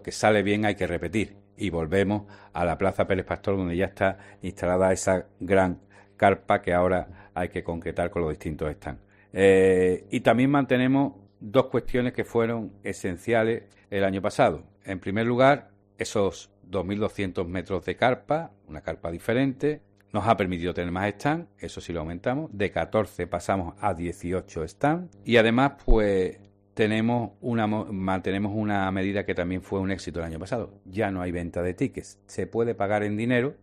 que sale bien hay que repetir. Y volvemos a la Plaza Pérez Pastor, donde ya está instalada esa gran carpa que ahora hay que concretar con los distintos stands. Y también mantenemos dos cuestiones que fueron esenciales el año pasado. En primer lugar, esos 2.200 metros de carpa, una carpa diferente, nos ha permitido tener más stands, eso sí lo aumentamos, de 14 pasamos a 18 stands y además pues mantenemos una medida que también fue un éxito el año pasado. Ya no hay venta de tickets, se puede pagar en dinero